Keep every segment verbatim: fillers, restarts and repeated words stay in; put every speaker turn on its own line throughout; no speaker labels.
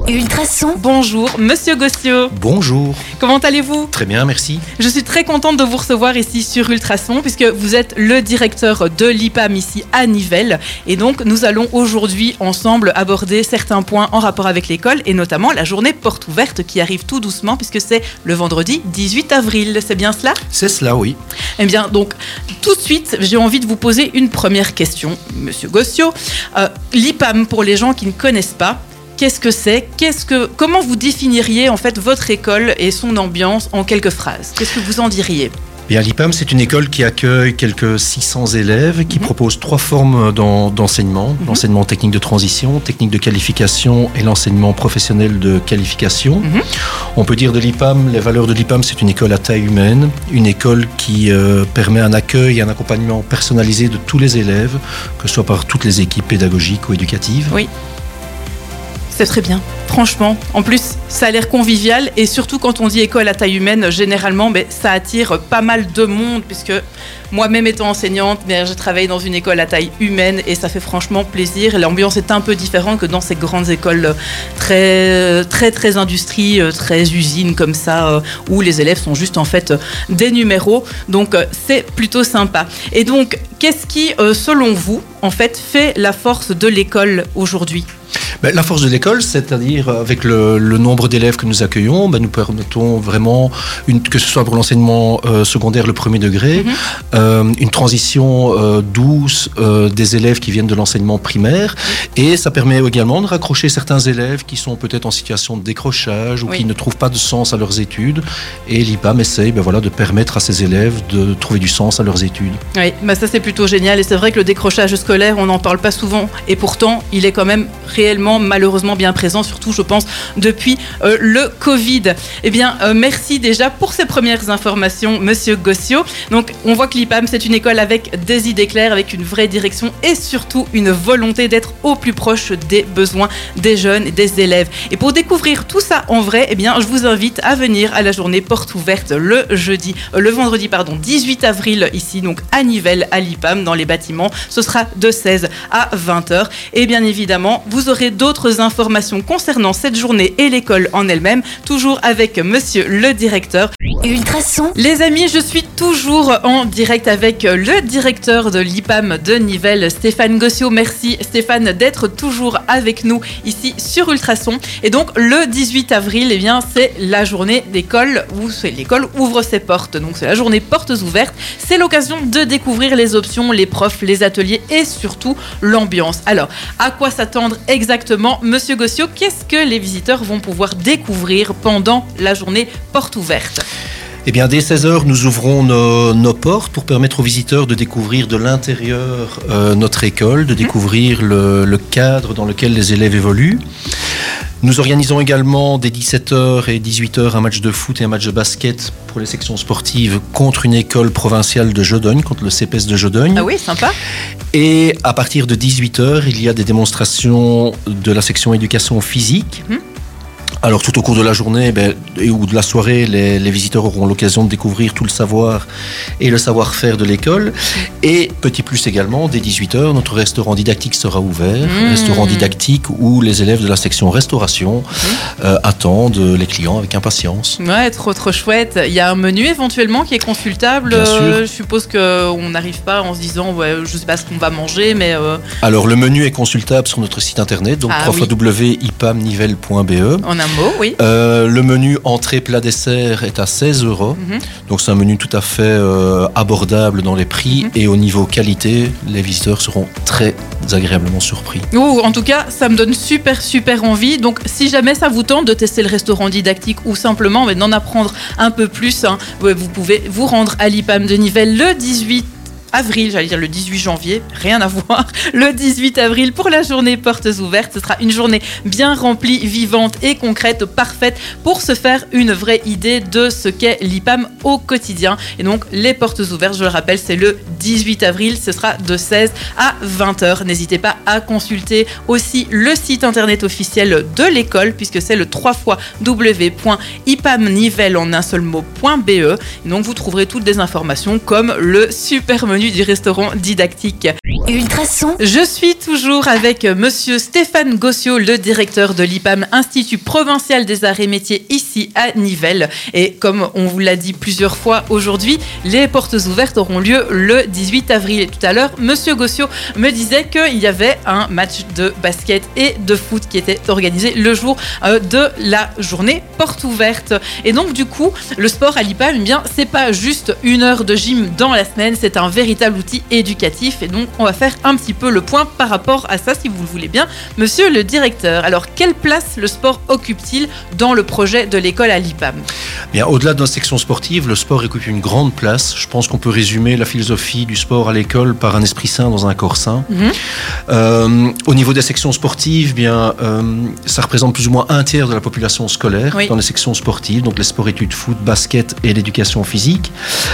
Ultrason.
Bonjour, Monsieur Gossio.
Bonjour.
Comment allez-vous ?
Très bien, merci.
Je suis très contente de vous recevoir ici sur Ultrason puisque vous êtes le directeur de l'I P A M ici à Nivelles. Et donc, nous allons aujourd'hui ensemble aborder certains points en rapport avec l'école et notamment la journée porte ouverte qui arrive tout doucement puisque c'est le vendredi dix-huit avril. C'est bien cela ?
C'est cela, oui.
Eh bien, donc, tout de suite, j'ai envie de vous poser une première question, Monsieur Gossio. Euh, L'I P A M, pour les gens qui ne connaissent pas, qu'est-ce que c'est ? Qu'est-ce que, comment vous définiriez en fait votre école et son ambiance en quelques phrases ? Qu'est-ce que vous en diriez ?
Bien, l'I P A M, c'est une école qui accueille quelques six cents élèves, qui mmh. propose trois formes d'en, d'enseignement. Mmh. L'enseignement technique de transition, technique de qualification et l'enseignement professionnel de qualification. Mmh. On peut dire de l'I P A M, les valeurs de l'I P A M, c'est une école à taille humaine, une école qui euh, permet un accueil et un accompagnement personnalisé de tous les élèves, que ce soit par toutes les équipes pédagogiques ou éducatives.
Oui. C'est très bien, franchement. En plus, ça a l'air convivial et surtout quand on dit école à taille humaine, généralement, ben, ça attire pas mal de monde puisque moi-même étant enseignante, ben, je travaille dans une école à taille humaine et ça fait franchement plaisir. L'ambiance est un peu différente que dans ces grandes écoles très, très, très industrie, très usines comme ça, où les élèves sont juste en fait des numéros. Donc, c'est plutôt sympa. Et donc, qu'est-ce qui, selon vous, en fait, fait la force de l'école aujourd'hui ?
Ben, la force de l'école, c'est-à-dire avec le, le nombre d'élèves que nous accueillons, ben, nous permettons vraiment, une, que ce soit pour l'enseignement euh, secondaire, le premier degré, mm-hmm. euh, une transition euh, douce euh, des élèves qui viennent de l'enseignement primaire. Mm-hmm. Et ça permet également de raccrocher certains élèves qui sont peut-être en situation de décrochage ou oui. qui ne trouvent pas de sens à leurs études. Et l'I P A M essaye ben, voilà, de permettre à ces élèves de trouver du sens à leurs études.
Oui, ben, ça c'est plutôt génial. Et c'est vrai que le décrochage scolaire, on n'en parle pas souvent. Et pourtant, il est quand même réellement malheureusement bien présent, surtout je pense depuis euh, le Covid. Eh bien, euh, merci déjà pour ces premières informations, Monsieur Gossio. Donc, on voit que l'I P A M, c'est une école avec des idées claires, avec une vraie direction et surtout une volonté d'être au plus proche des besoins des jeunes et des élèves. Et pour découvrir tout ça en vrai, eh bien, je vous invite à venir à la journée porte ouverte le jeudi, euh, le vendredi, pardon, dix-huit avril ici, donc à Nivelles, à l'I P A M, dans les bâtiments. Ce sera de seize à vingt heures. Et bien évidemment, vous aurez d'autres informations concernant cette journée et l'école en elle-même, toujours avec monsieur le directeur.
Ultrason.
Les amis, je suis toujours en direct avec le directeur de l'I P A M de Nivelles, Stéphane Gossio. Merci Stéphane d'être toujours avec nous ici sur Ultrason. Et donc le dix-huit avril, eh bien, c'est la journée d'école où c'est l'école ouvre ses portes. Donc c'est la journée portes ouvertes. C'est l'occasion de découvrir les options, les profs, les ateliers et surtout l'ambiance. Alors, à quoi s'attendre exactement ? Monsieur Gossio, qu'est-ce que les visiteurs vont pouvoir découvrir pendant la journée porte ouverte ?
Eh bien, dès seize heures, nous ouvrons nos, nos portes pour permettre aux visiteurs de découvrir de l'intérieur euh, notre école, de découvrir le, le cadre dans lequel les élèves évoluent. Nous organisons également dès dix-sept heures et dix-huit heures un match de foot et un match de basket pour les sections sportives contre une école provinciale de Jodogne, contre le C P S de Jodogne.
Ah oui, sympa.
Et à partir de dix-huit heures, il y a des démonstrations de la section éducation physique. Mmh. Alors tout au cours de la journée ben, et, ou de la soirée, les, les visiteurs auront l'occasion de découvrir tout le savoir et le savoir-faire de l'école. Et petit plus également, dès dix-huit heures, notre restaurant didactique sera ouvert. Mmh. Restaurant didactique où les élèves de la section restauration mmh. euh, attendent les clients avec impatience.
Ouais, trop trop chouette. Il y a un menu éventuellement qui est consultable.
Bien sûr.
Euh, je suppose qu'on n'arrive pas en se disant ouais, je ne sais pas ce qu'on va manger, mais... Euh...
Alors le menu est consultable sur notre site internet, donc
ah,
w w w point i p a m nivelles point b e.
En un mot, oui.
Euh, le menu entrée plat dessert est à seize euros. Mm-hmm. Donc c'est un menu tout à fait euh, abordable dans les prix mm-hmm. et au niveau qualité, les visiteurs seront très agréablement surpris.
Oh, en tout cas, ça me donne super super envie. Donc si jamais ça vous tente de tester le restaurant didactique ou simplement d'en apprendre un peu plus, hein, vous pouvez vous rendre à l'I P A M de Nivelles le dix-huit avril, j'allais dire le dix-huit janvier, rien à voir, le dix-huit avril pour la journée portes ouvertes. Ce sera une journée bien remplie, vivante et concrète, parfaite pour se faire une vraie idée de ce qu'est l'I P A M au quotidien. Et donc les portes ouvertes, je le rappelle, c'est le dix-huit avril, ce sera de seize à vingt heures. N'hésitez pas à consulter aussi le site internet officiel de l'école puisque c'est le w w w point i p a m nivelles en un seul mot point b e. Et donc vous trouverez toutes les informations comme le super menu menu du restaurant didactique.
Ultrason.
Je suis toujours avec monsieur Stéphane Gossiot, le directeur de l'I P A M, Institut Provincial des Arts et Métiers, ici à Nivelles. Et comme on vous l'a dit plusieurs fois aujourd'hui, les portes ouvertes auront lieu le dix-huit avril. Et tout à l'heure, monsieur Gossiot me disait qu'il y avait un match de basket et de foot qui était organisé le jour euh, de la journée porte ouverte. Et donc, du coup, le sport à l'I P A M, eh bien, c'est pas juste une heure de gym dans la semaine, c'est un véritable outil éducatif. Et donc, on va faire un petit peu le point par rapport à ça, si vous le voulez bien, monsieur le directeur. Alors, quelle place le sport occupe-t-il dans le projet de l'école à l'I P A M ?
Bien, au-delà de nos sections sportives, le sport occupe une grande place. Je pense qu'on peut résumer la philosophie du sport à l'école par un esprit sain dans un corps sain. Mmh. Euh, au niveau des sections sportives, bien, euh, ça représente plus ou moins un tiers de la population scolaire oui. dans les sections sportives, donc les sports-études, foot, basket et l'éducation physique.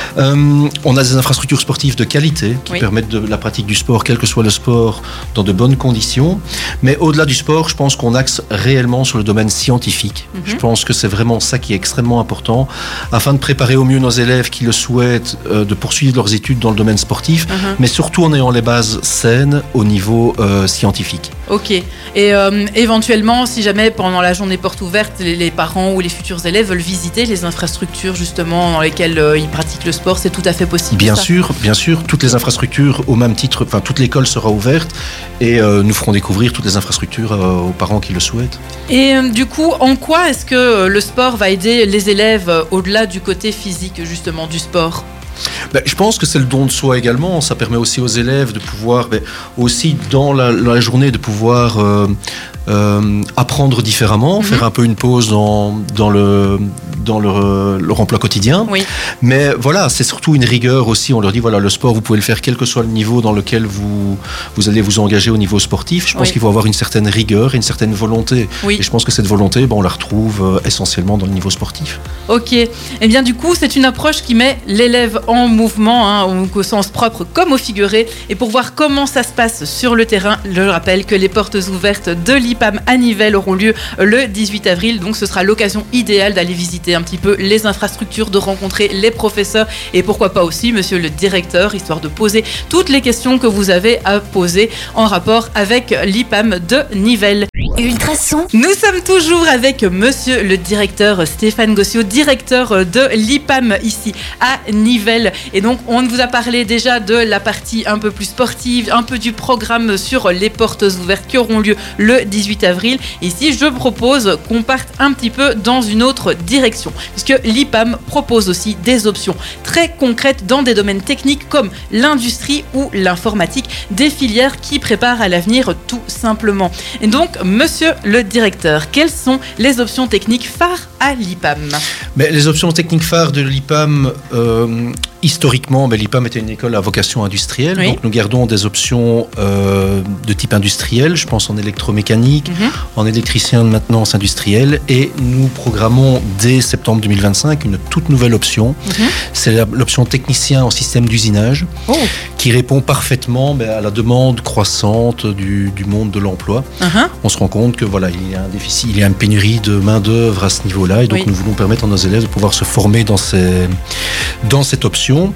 Euh, on a des infrastructures sportives de qualité qui oui. permettent de la pratique du sport, quel que soit le sport, dans de bonnes conditions. Mais au-delà du sport, je pense qu'on axe réellement sur le domaine scientifique. Mmh. Je pense que c'est vraiment ça qui est extrêmement important afin de préparer au mieux nos élèves qui le souhaitent euh, de poursuivre leurs études dans le domaine sportif, mmh. mais surtout en ayant les bases saines au niveau euh, scientifique.
Ok. Et euh, éventuellement, si jamais pendant la journée porte ouverte, les, les parents ou les futurs élèves veulent visiter les infrastructures justement dans lesquelles euh, ils pratiquent le sport, c'est tout à fait possible.
Bien
ça.
sûr, bien sûr. Toutes les infrastructures au même titre, enfin toute l'école sera ouverte et euh, nous ferons découvrir toutes les infrastructures euh, aux parents qui le souhaitent.
Et euh, du coup, en quoi est-ce que euh, le sport va aider les élèves euh, au-delà du côté physique justement du sport ?
Ben, je pense que c'est le don de soi également. Ça permet aussi aux élèves de pouvoir, ben, aussi dans la, la journée, de pouvoir euh, euh, apprendre différemment, mm-hmm. faire un peu une pause dans, dans, le, dans leur, leur emploi quotidien.
Oui.
Mais voilà, c'est surtout une rigueur aussi. On leur dit, voilà, le sport, vous pouvez le faire quel que soit le niveau dans lequel vous, vous allez vous engager au niveau sportif. Je pense oui. qu'il faut avoir une certaine rigueur et une certaine volonté. Oui. Et je pense que cette volonté, ben, on la retrouve euh, essentiellement dans le niveau sportif.
Ok. Eh bien, du coup, c'est une approche qui met l'élève en mouvement, hein, au sens propre comme au figuré. Et pour voir comment ça se passe sur le terrain, je rappelle que les portes ouvertes de l'I P A M à Nivelles auront lieu le dix-huit avril. Donc ce sera l'occasion idéale d'aller visiter un petit peu les infrastructures, de rencontrer les professeurs et pourquoi pas aussi monsieur le directeur, histoire de poser toutes les questions que vous avez à poser en rapport avec l'I P A M de Nivelles.
Ultrason.
Nous sommes toujours avec monsieur le directeur Stéphane Gossiot, directeur de l'I P A M ici à Nivelles. Et donc, on vous a parlé déjà de la partie un peu plus sportive, un peu du programme sur les portes ouvertes qui auront lieu le dix-huit avril. Ici, je propose qu'on parte un petit peu dans une autre direction, puisque l'I P A M propose aussi des options très concrètes dans des domaines techniques comme l'industrie ou l'informatique, des filières qui préparent à l'avenir tout simplement. Et donc, monsieur le directeur, quelles sont les options techniques phares à l'I P A M ?
Mais les options techniques phares de l'I P A M, euh, historiquement, ben, l'I P A M était une école à vocation industrielle, oui. donc nous gardons des options euh, de type industriel, je pense en électromécanique, mm-hmm. en électricien de maintenance industrielle, et nous programmons dès septembre deux mille vingt-cinq une toute nouvelle option, mm-hmm. c'est la, l'option technicien en système d'usinage, oh. qui répond parfaitement ben, à la demande croissante du, du monde de l'emploi. Uh-huh. On se rend compte que voilà, il y a un déficit, il y a une pénurie de main-d'œuvre à ce niveau-là, et donc oui. nous voulons permettre à nos élèves de pouvoir se former dans, ces, dans cette option.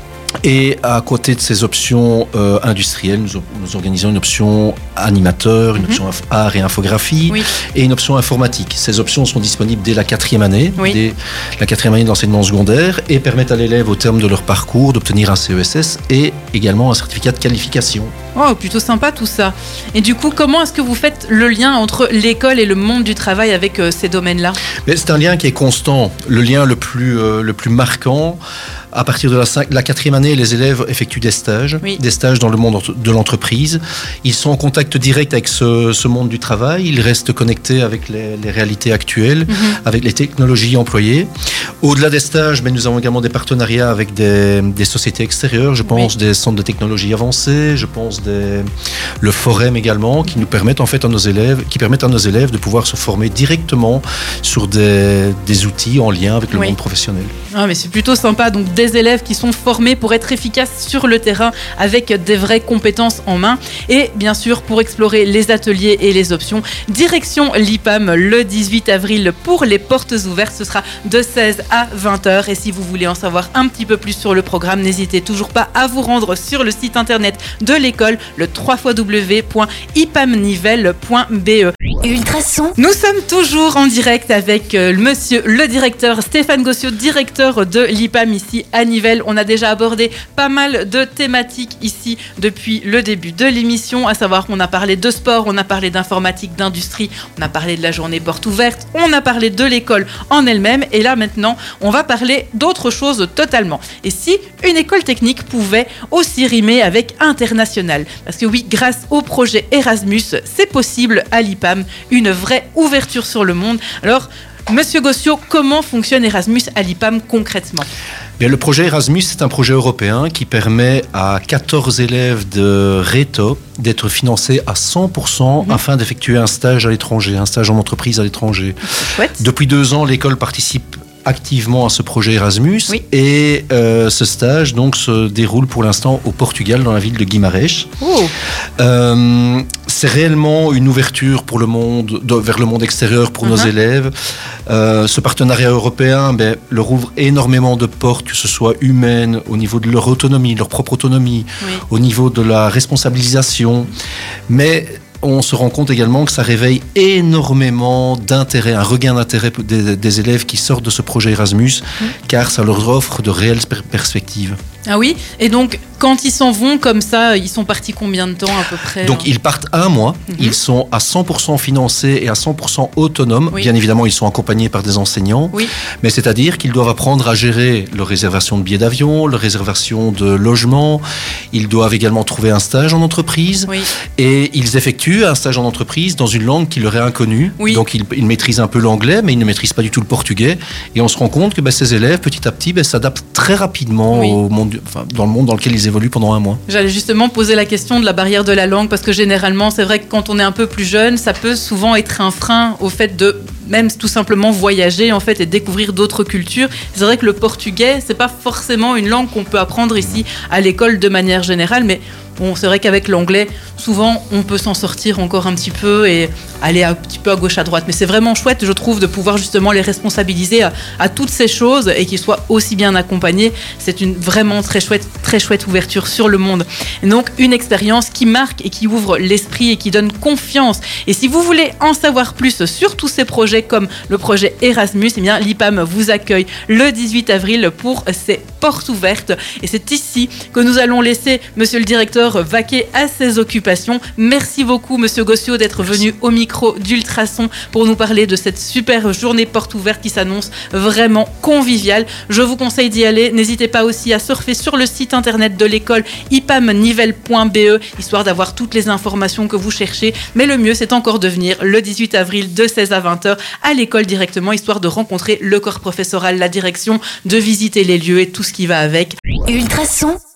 Et à côté de ces options euh, industrielles, nous, nous organisons une option animateur, une mm-hmm. option art et infographie oui. et une option informatique. Ces options sont disponibles dès la quatrième année, oui. dès la quatrième année de l'enseignement secondaire, et permettent à l'élève au terme de leur parcours d'obtenir un C E S S et également un certificat de qualification.
Oh, plutôt sympa tout ça. Et du coup, comment est-ce que vous faites le lien entre l'école et le monde du travail avec euh, ces domaines-là ?
Mais c'est un lien qui est constant. Le lien le plus, euh, le plus marquant, à partir de la, cinq, la quatrième année, les élèves effectuent des stages, oui. des stages dans le monde de l'entreprise. Ils sont en contact direct avec ce, ce monde du travail. Ils restent connectés avec les, les réalités actuelles, mm-hmm. avec les technologies employées. Au-delà des stages, mais nous avons également des partenariats avec des, des sociétés extérieures. Je pense oui. des centres de technologie avancée, je pense des des, le forum également, qui nous permettent en fait à nos élèves, qui permettent à nos élèves de pouvoir se former directement sur des, des outils en lien avec le oui. monde professionnel.
Ah, mais c'est plutôt sympa, donc des élèves qui sont formés pour être efficaces sur le terrain avec des vraies compétences en main. Et bien sûr, pour explorer les ateliers et les options, direction l'I P A M le dix-huit avril pour les portes ouvertes. Ce sera de seize à vingt heures. Et si vous voulez en savoir un petit peu plus sur le programme, n'hésitez toujours pas à vous rendre sur le site internet de l'école, le w w w point i p a m nivelles point b e.
Ultrason.
Nous sommes toujours en direct avec euh, monsieur le directeur Stéphane Gossiot, directeur de l'I P A M ici à Nivelles. On a déjà abordé pas mal de thématiques ici depuis le début de l'émission, à savoir qu'on a parlé de sport, on a parlé d'informatique, d'industrie, on a parlé de la journée porte ouverte, on a parlé de l'école en elle-même, et là maintenant on va parler d'autre chose totalement. Et si une école technique pouvait aussi rimer avec international, parce que oui, grâce au projet Erasmus, c'est possible à l'I P A M, une vraie ouverture sur le monde. Alors, Monsieur Gossiot, comment fonctionne Erasmus à l'I P A M concrètement ?
Bien, le projet Erasmus, c'est un projet européen qui permet à quatorze élèves de RETO d'être financés à cent pour cent mmh. afin d'effectuer un stage à l'étranger, un stage en entreprise à l'étranger.
Chouette.
Depuis deux ans, l'école participe activement à ce projet Erasmus
oui.
et euh, ce stage donc se déroule pour l'instant au Portugal, dans la ville de Guimarães.
Oh.
Euh, c'est réellement une ouverture pour le monde, de, vers le monde extérieur pour uh-huh. nos élèves. Euh, ce partenariat européen ben, leur ouvre énormément de portes, que ce soit humaines, au niveau de leur autonomie, leur propre autonomie,
oui.
au niveau de la responsabilisation, mais on se rend compte également que ça réveille énormément d'intérêt, un regain d'intérêt des, des élèves qui sortent de ce projet Erasmus, mmh. car ça leur offre de réelles per- perspectives.
Ah oui, et donc quand ils s'en vont comme ça, ils sont partis combien de temps à peu près ?
Donc ils partent un mois, mmh. ils sont à cent pour cent financés et à cent pour cent autonomes.
Oui.
Bien évidemment, ils sont accompagnés par des enseignants,
oui.
mais c'est-à-dire qu'ils doivent apprendre à gérer leur réservation de billets d'avion, leur réservation de logement. Ils doivent également trouver un stage en entreprise
oui.
et ils effectuent un stage en entreprise dans une langue qui leur est inconnue.
Oui.
Donc ils, ils maîtrisent un peu l'anglais, mais ils ne maîtrisent pas du tout le portugais. Et on se rend compte que ben, ces élèves, petit à petit, ben, s'adaptent très rapidement
oui.
au monde, enfin, dans le monde dans lequel ils évoluent pendant un mois.
J'allais justement poser la question de la barrière de la langue, parce que généralement, c'est vrai que quand on est un peu plus jeune, ça peut souvent être un frein au fait de même tout simplement voyager en fait et découvrir d'autres cultures. C'est vrai que le portugais, c'est pas forcément une langue qu'on peut apprendre ici à l'école de manière générale, mais bon, c'est vrai qu'avec l'anglais, souvent, on peut s'en sortir encore un petit peu et aller un petit peu à gauche, à droite. Mais c'est vraiment chouette, je trouve, de pouvoir justement les responsabiliser à, à toutes ces choses et qu'ils soient aussi bien accompagnés. C'est une vraiment très chouette, très chouette ouverture sur le monde. Et donc, une expérience qui marque et qui ouvre l'esprit et qui donne confiance. Et si vous voulez en savoir plus sur tous ces projets comme le projet Erasmus, eh bien, l'I P A M vous accueille le dix-huit avril pour ses portes ouvertes. Et c'est ici que nous allons laisser Monsieur le directeur vaquer à ses occupations. Merci beaucoup Monsieur Gossiot d'être venu au micro d'Ultrason pour nous parler de cette super journée porte ouverte qui s'annonce vraiment conviviale. Je vous conseille d'y aller. N'hésitez pas aussi à surfer sur le site internet de l'école i p a m nivelles point b e histoire d'avoir toutes les informations que vous cherchez. Mais le mieux, c'est encore de venir le dix-huit avril de seize à vingt heures à l'école directement, histoire de rencontrer le corps professoral, la direction, de visiter les lieux et tout ce qui va avec.
Ultrason.